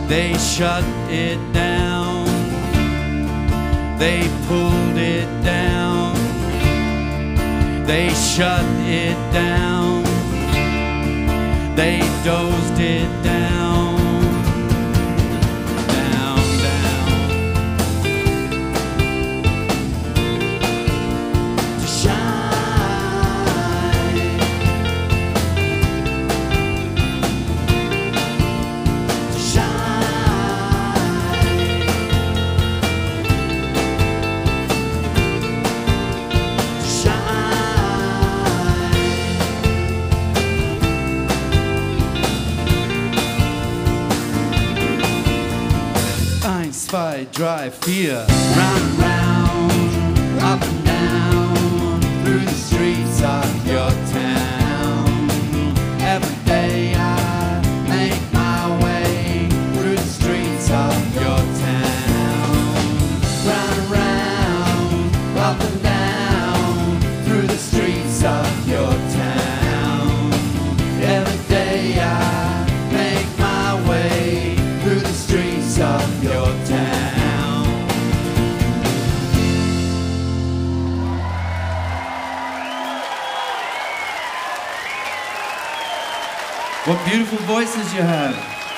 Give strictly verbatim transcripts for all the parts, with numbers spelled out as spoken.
They shut it down. They pulled it down. They shut it down. They dozed it down. Down, down. To shine. To shine. To shine. Eins, zwei, drei, vier. Round and round, up and down, through the streets of your town. Every day I make my way through the streets of your town. Round and round, up and down, through the streets of your town. Every day I make my way through the streets of your town. What beautiful voices you have.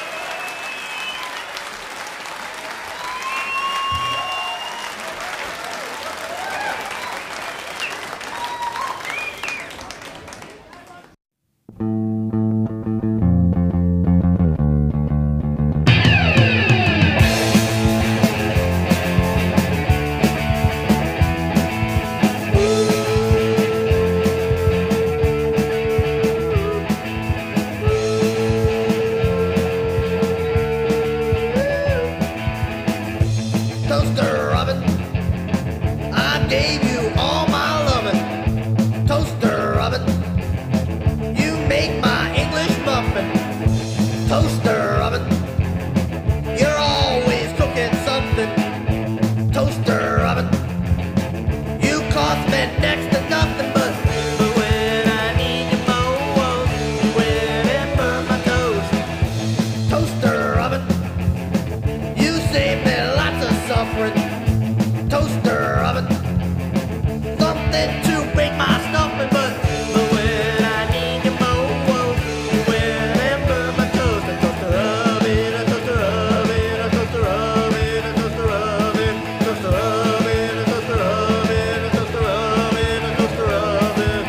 Toaster oven, I gave you all my loving. Toaster oven, you make my English muffin. Toaster oven, you're always cooking something. Toaster oven, you cost me next to nothing, but but when I need you most, you went and burned my toast. Toaster oven, you saved me lots of suffering. Toaster oven, something to break my stuffing, but but when I need you most, you went and burned my toast. A toaster oven, a toaster oven, a toaster oven, a toaster oven, toaster oven, a toaster oven, a toaster oven, a toaster oven.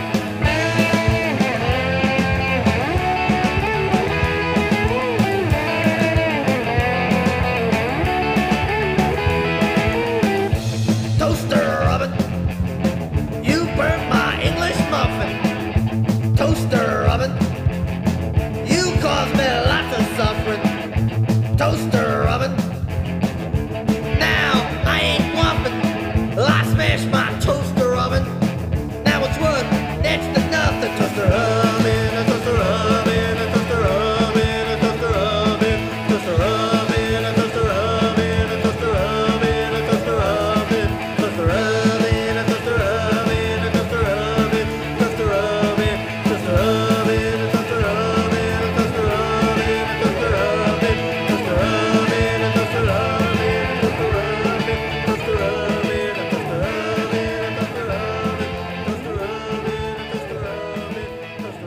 Toaster oven, you burnt my English muffin. Toaster oven, you caused me lots of suffering. Toaster oven, now I ain't whopping. I smashed my toaster oven. Now it's worth next to nothing. Toaster oven, a toaster oven, a toaster oven, a toaster oven, toaster oven, a toaster oven, a toaster oven, a toaster oven, toaster oven, a toaster oven, a toaster oven, toaster oven, toaster oven, a toaster oven, a toaster oven, a toaster oven, toaster oven, a toaster oven, a toaster oven, toaster oven, a toaster oven, a toaster oven, toaster oven, a toaster oven, toaster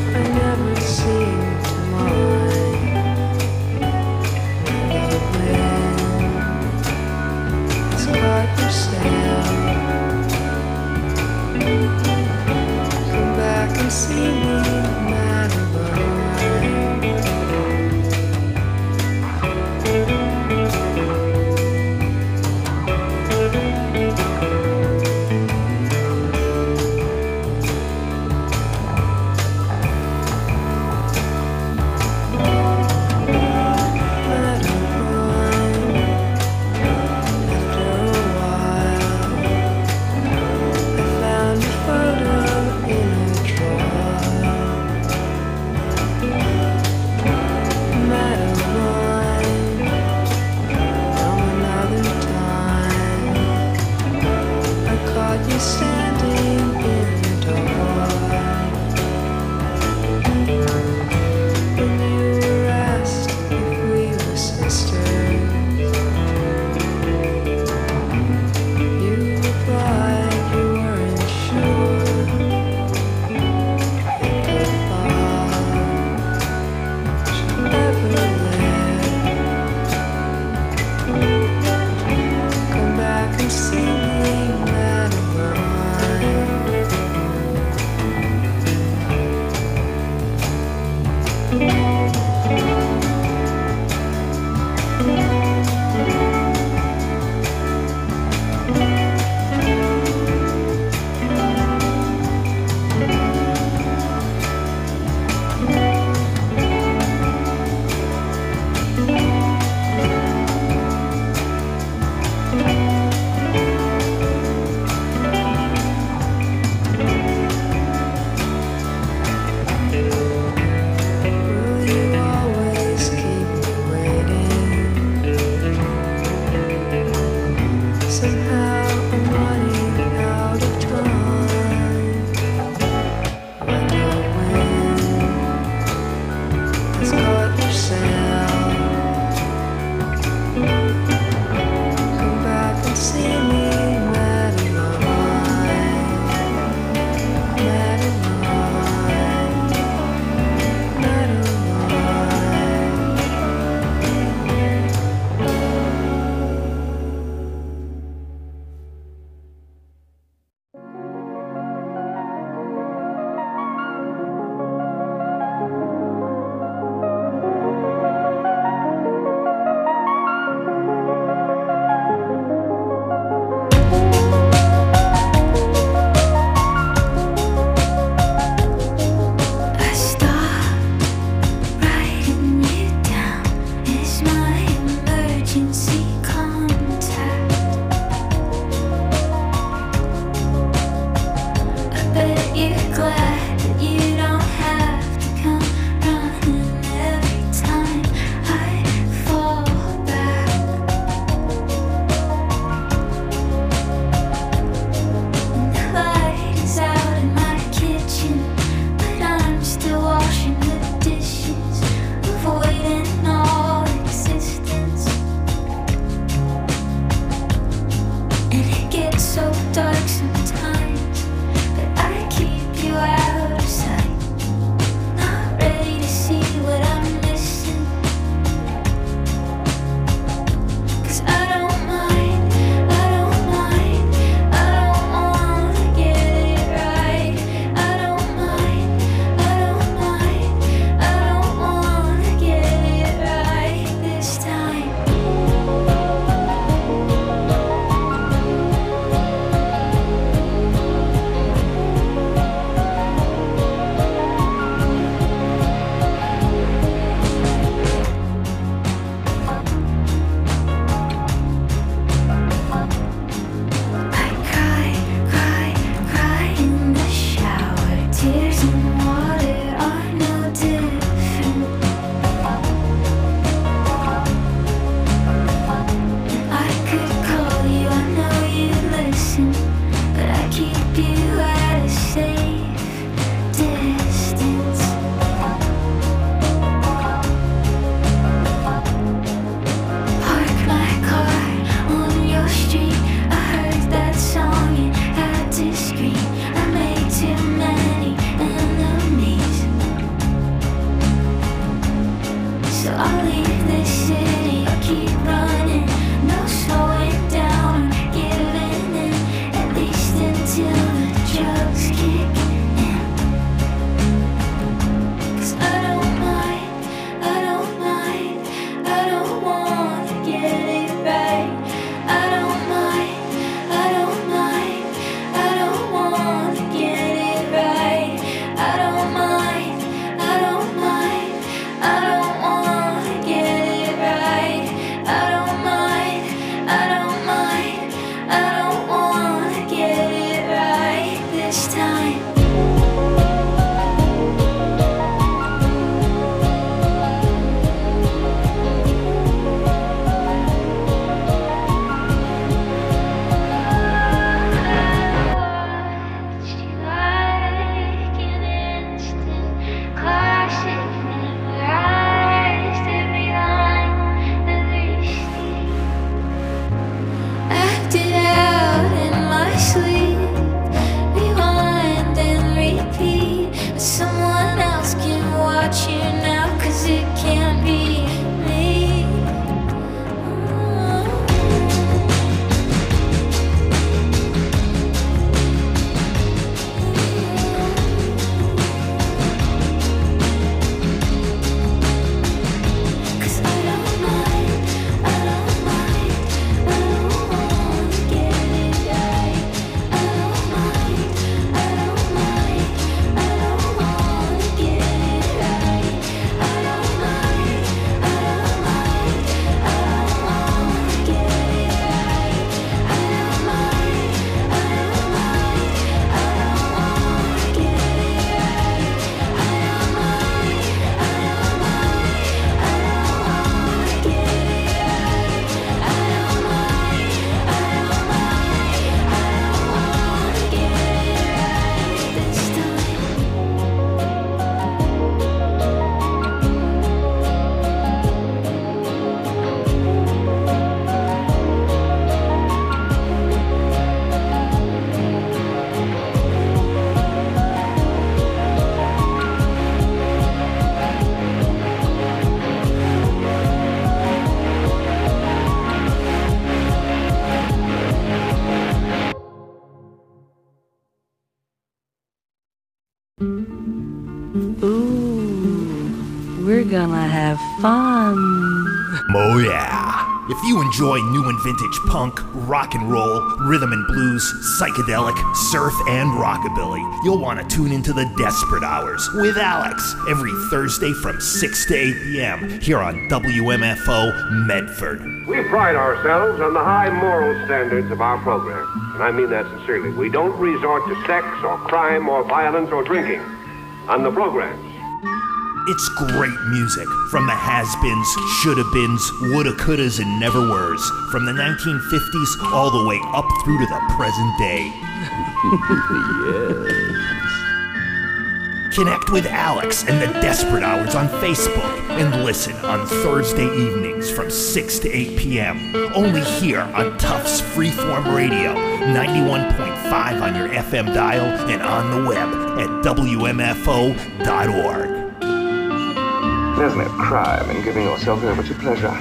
Somehow I never seem to mind. And the way I don't we're gonna have fun. Oh yeah. If you enjoy new and vintage punk, rock and roll, rhythm and blues, psychedelic, surf, and rockabilly, you'll want to tune into the Desperate Hours with Alex every Thursday from six to eight p.m. here on W M F O Medford. We pride ourselves on the high moral standards of our program, and I mean that sincerely. We don't resort to sex or crime or violence or drinking on the programs. It's great music from the has-beens, shoulda-beens, woulda, couldas, and never-weres, from the nineteen fifties all the way up through to the present day. Yes. Connect with Alex and the Desperate Hours on Facebook and listen on Thursday evenings from six to eight p.m. only here on Tufts Freeform Radio, ninety-one point five on your F M dial and on the web at W M F O dot org. There's no crime in giving yourself over to pleasure.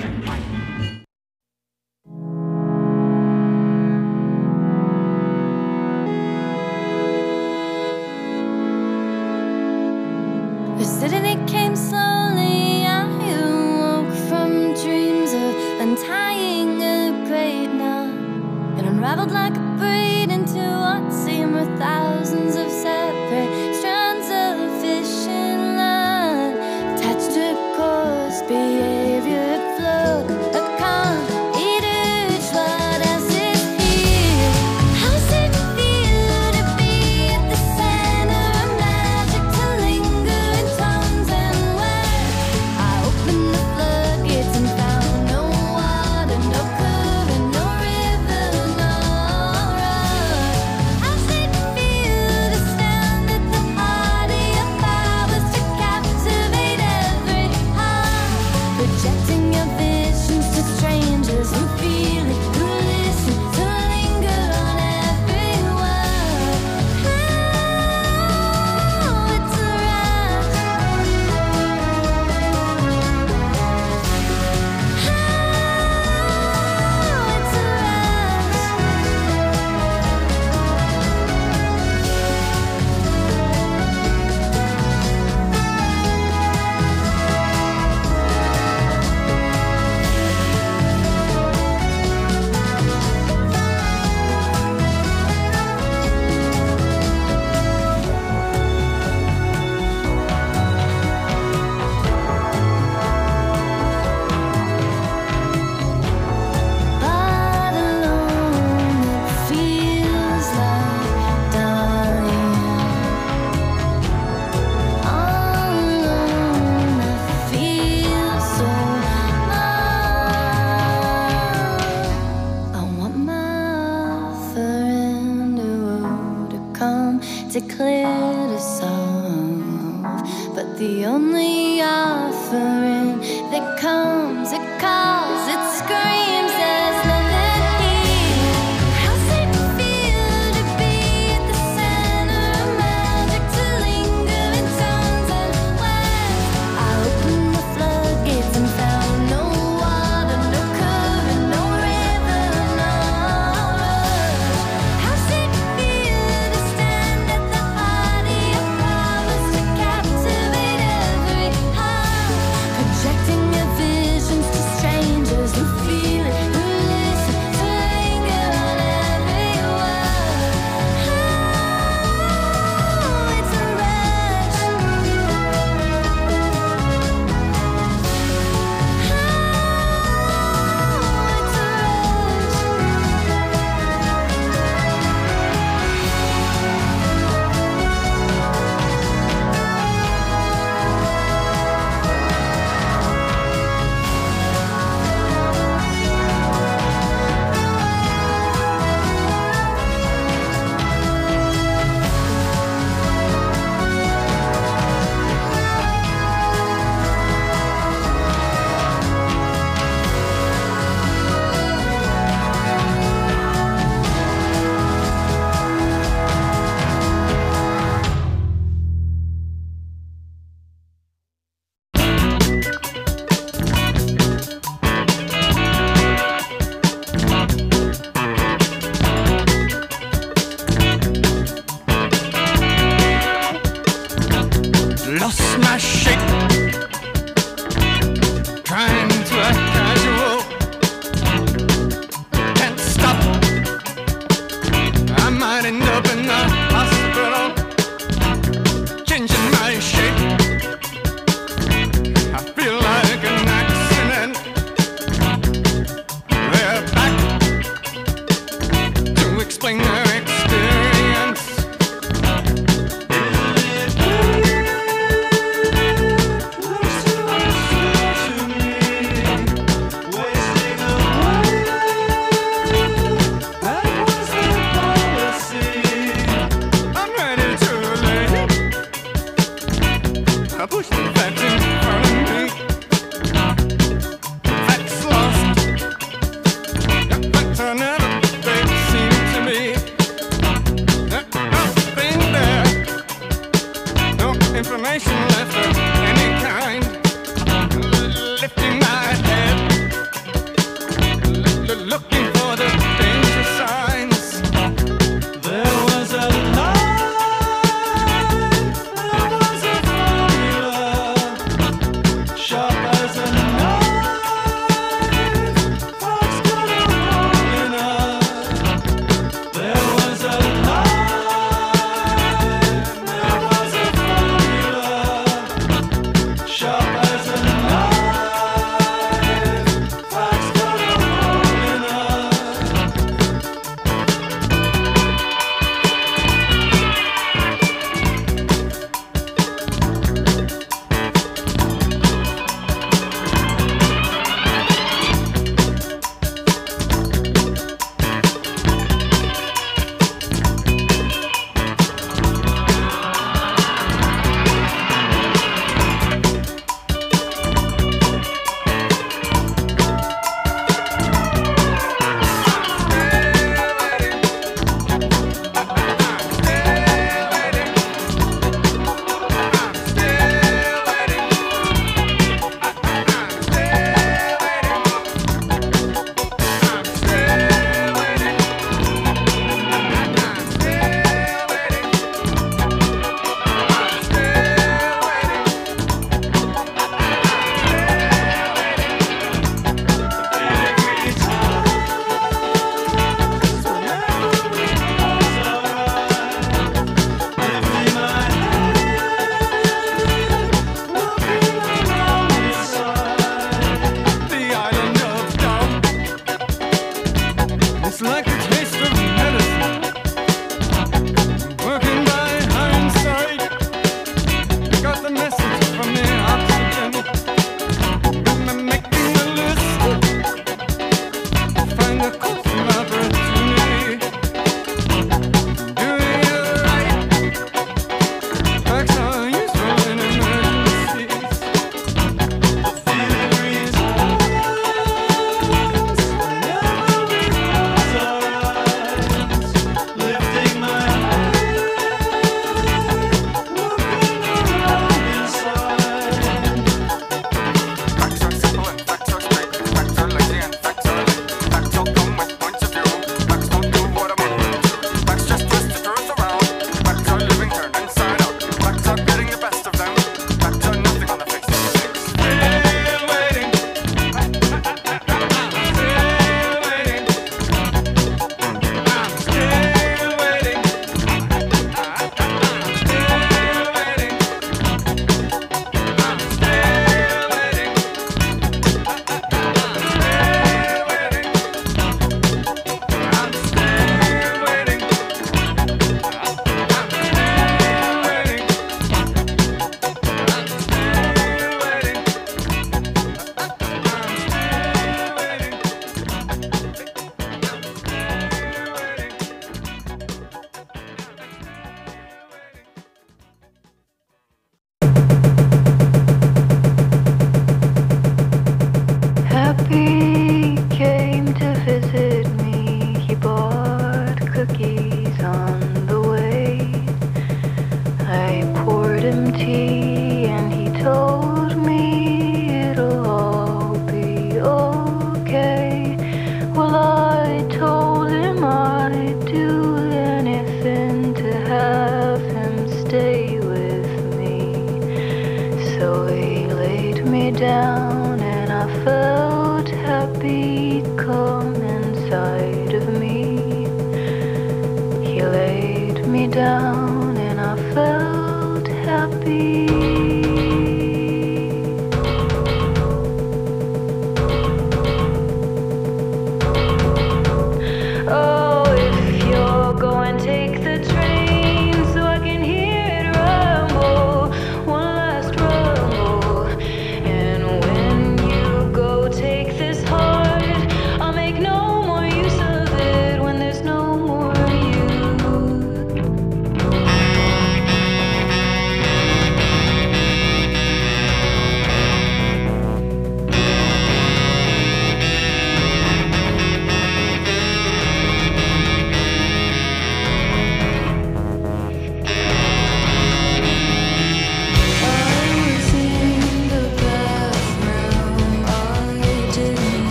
The city came slowly. I woke from dreams of untying a great knot and unraveled like a braid into what seemed were thousands of separate strands of fishing line attached to course behavior flow. A calm, eat each what else is here. How's it feel to be at the center of magic, to linger in tones and words? I opened the floodgates and found no water, no current, no river, no road. How's it feel to stand at the heart of your powers, to captivate every heart, projecting your visions to strangers who feel it, who listen, to linger on every word. Oh, it's a rush. Oh, it's a But alone it feels like dying. All alone I feel so low. I want my offering to come to clear the solve, but the only offering that comes, it calls, it screams, there's nothing here. How's it feel to be at the center of magic, to linger in tones and words? I opened the floodgates and found no water, no current, no river, no road. How's it feel to stand at the heart of your powers, to captivate every heart, projecting your vision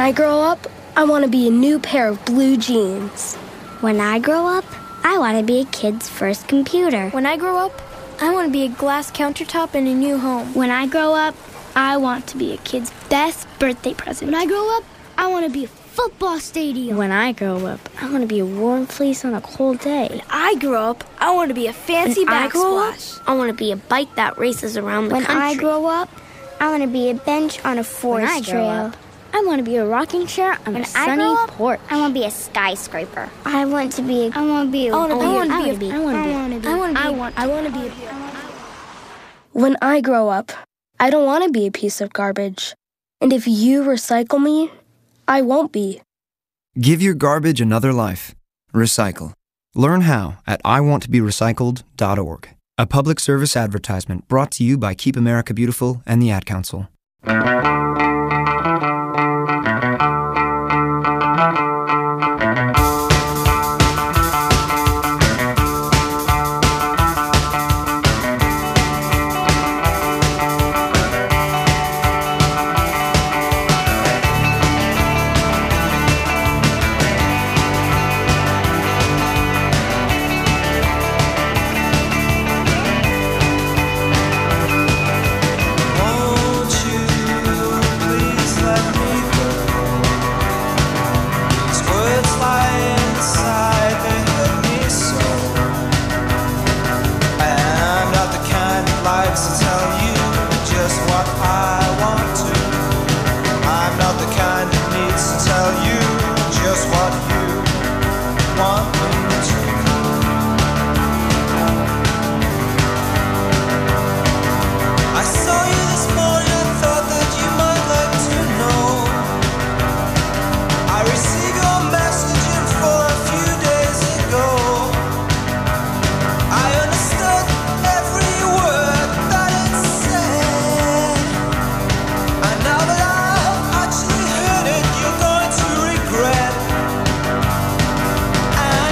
I grow up, I want to be a new pair of blue jeans. When I grow up, I want to be a kid's first computer. When I grow up, I want to be a glass countertop in a new home. When I grow up, I want to be a kid's best birthday present. When I grow up, I want to be a football stadium. When I grow up, I want to be a warm fleece on a cold day. When I grow up, I want to be a fancy when backsplash. I, I want to be a bike that races around the when country. When I grow up, I want to be a bench on a forest when I trail. Grow up, I want to be a rocking chair on when a sunny I up, porch. I want to be a skyscraper. I want to be. A, I want to be. A, I want to be. I want to be. I want to be. I want to be. I want. I want to be. When I grow up, I don't want to be a piece of garbage. And if you recycle me, I won't be. Give your garbage another life. Recycle. Learn how at I want to be recycled dot org. A public service advertisement brought to you by Keep America Beautiful and the Ad Council. And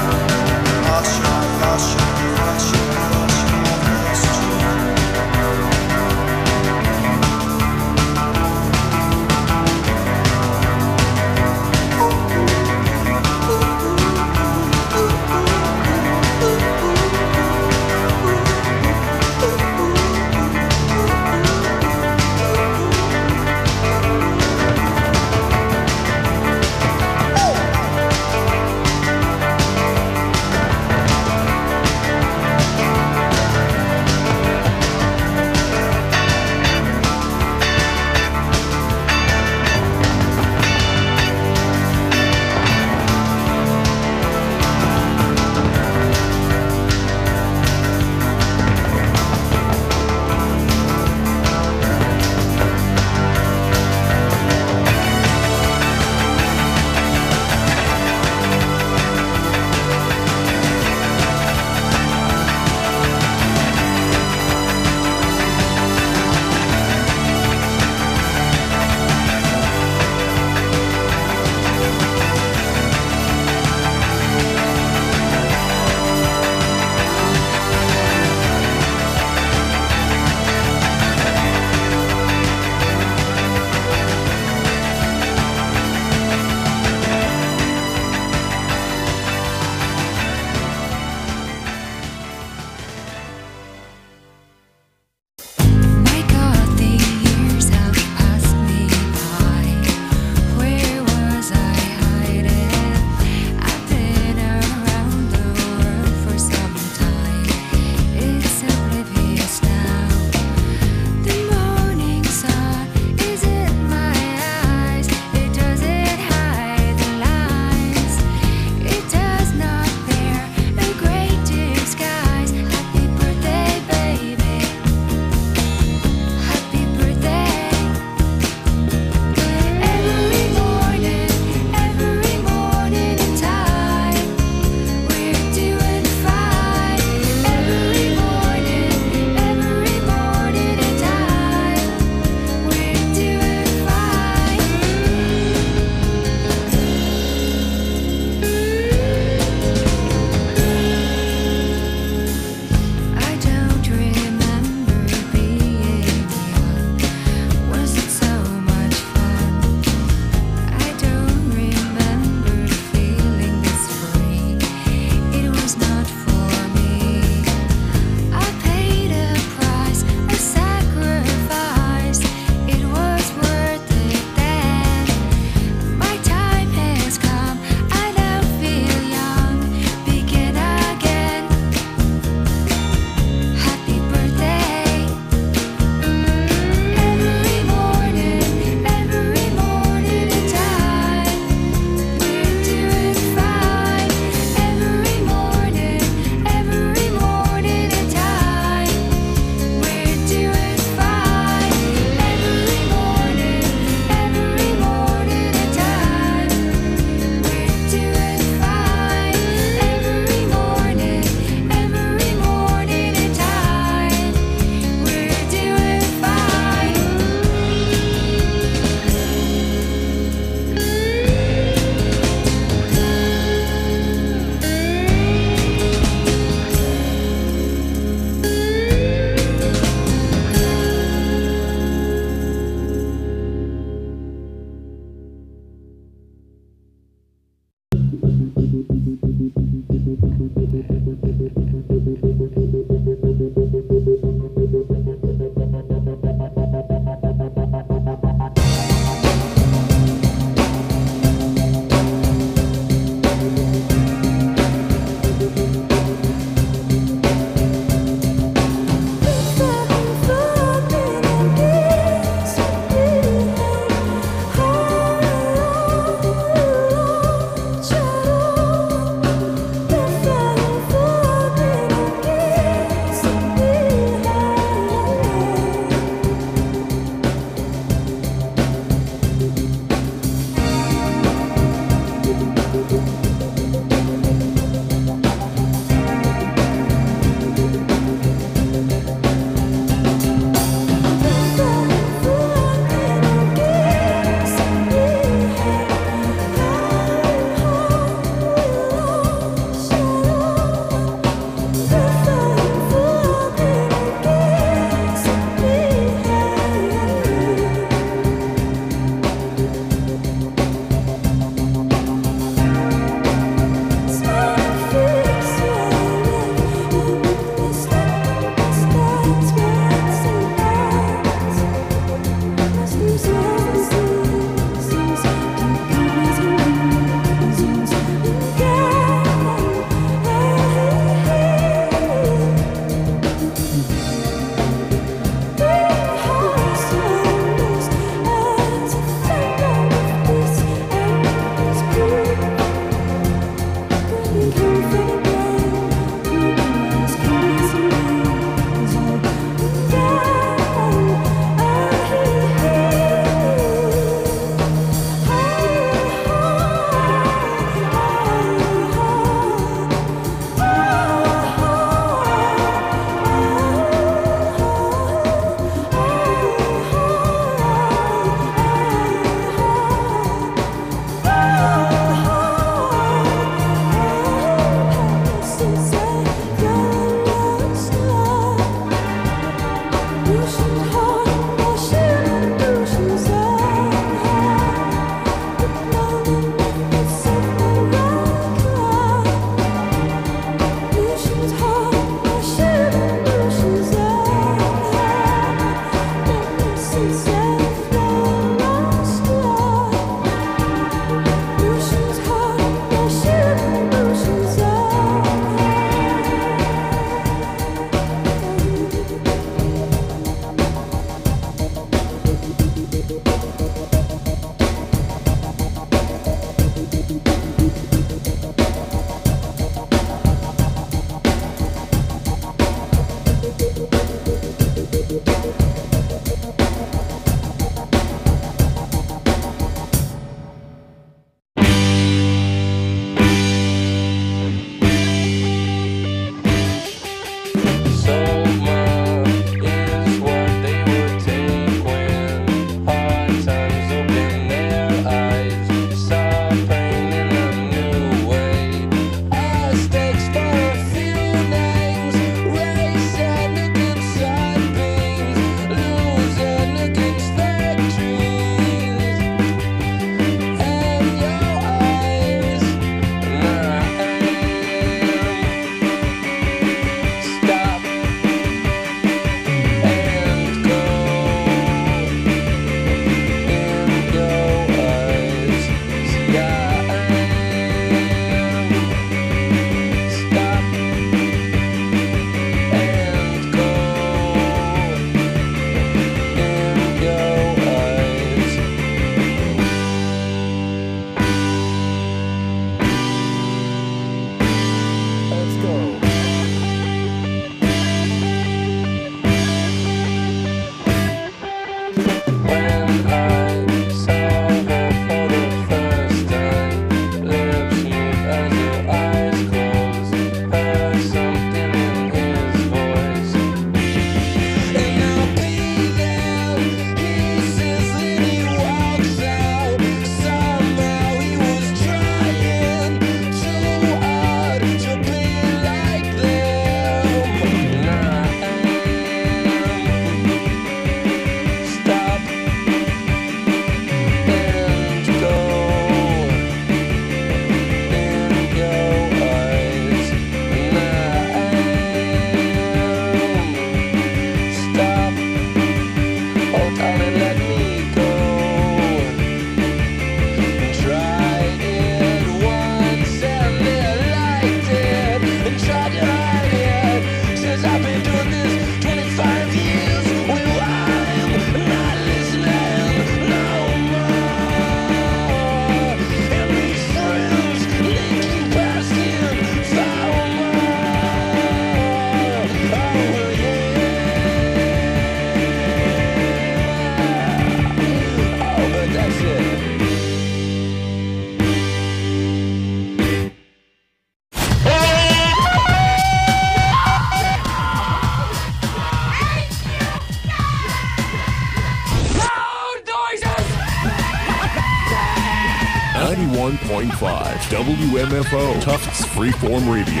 five W M F O, Tufts Freeform Radio.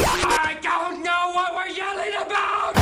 I don't know what we're yelling about!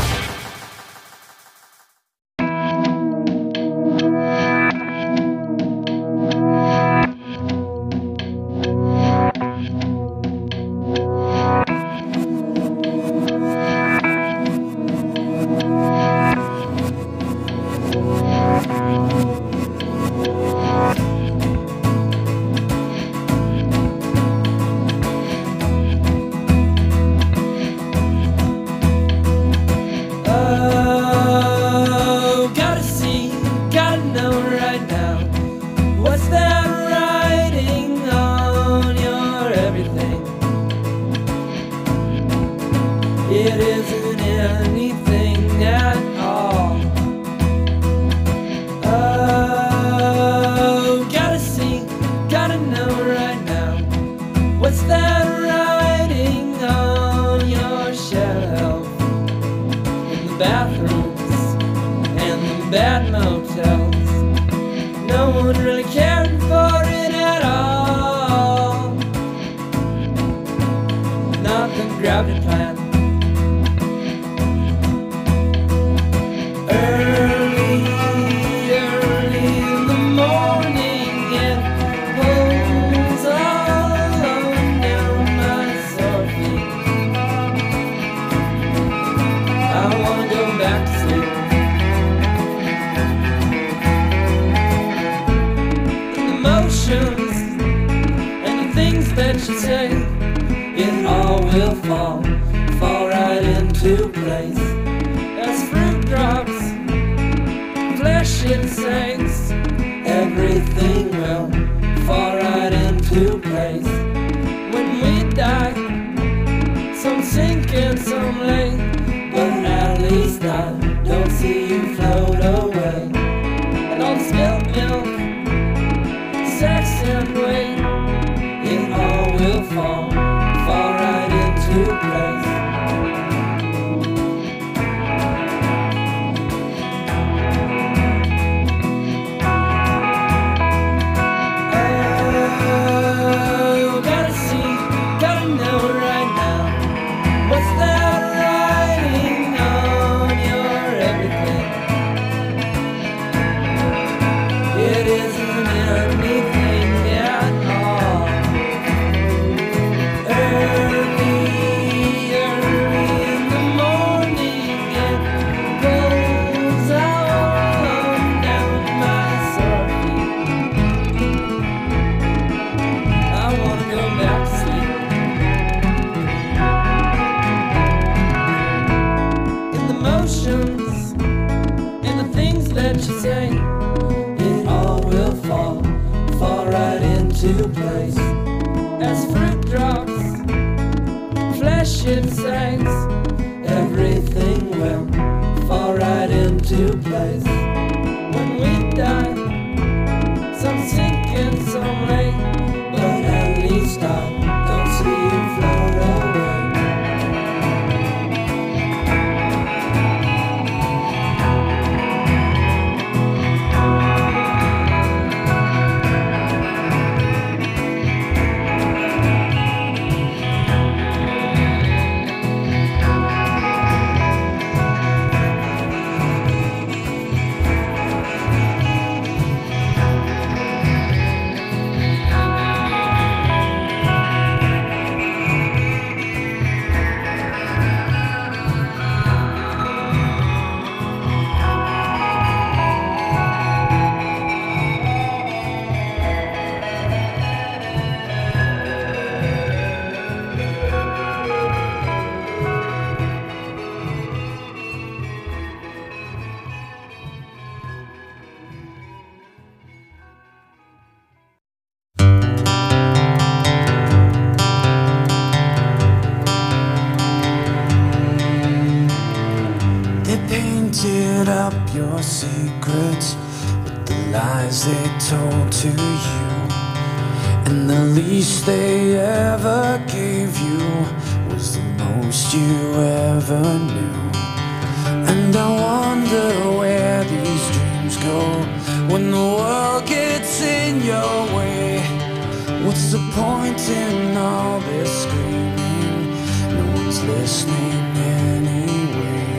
When the world gets in your way, what's the point in all this screaming? No one's listening anyway.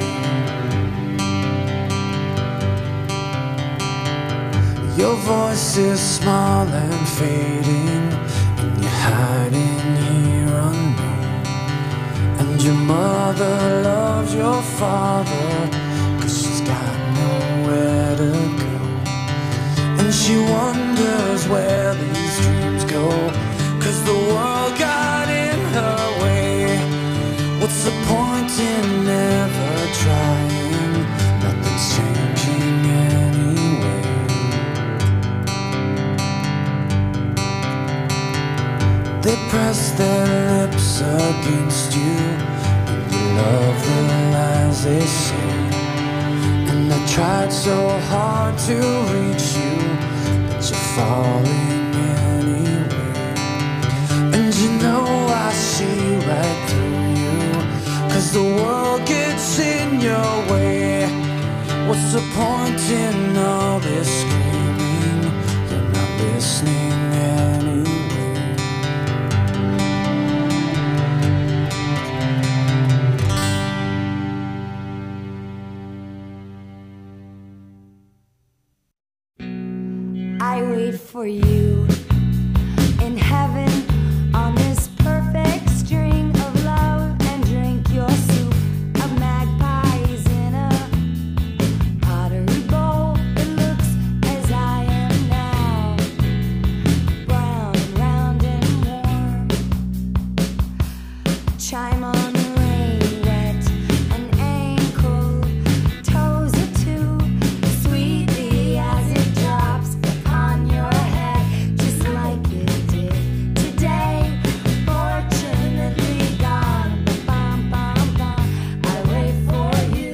Your voice is small and fading, and you're hiding here unknown. And your mother loves your father, 'cause she's got nowhere to go. And she wonders where these dreams go, 'cause the world got in her way. What's the point in never trying? Nothing's changing anyway. They press their lips against you, and you love the lies they say. And I tried so hard to reach you, but you're falling anyway. And you know I see right through you, 'cause the world gets in your way. What's the point in all this screaming? You're not listening anyway. I wait for you in heaven on this perfect string of love, and drink your soup of magpies in a pottery bowl. It looks as I am now, brown and round and warm. Chime on the rain, wet an ankle, toes are too sweetly as it drops on your head, just like it did today. Fortunately gone, bum, bum, bum. I wait for you.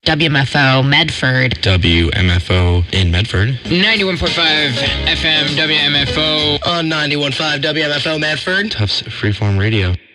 W M F O Medford. W M F O in Medford. ninety-one point five F M W M F O. On ninety-one point five W M F O Medford. Tufts Freeform Radio.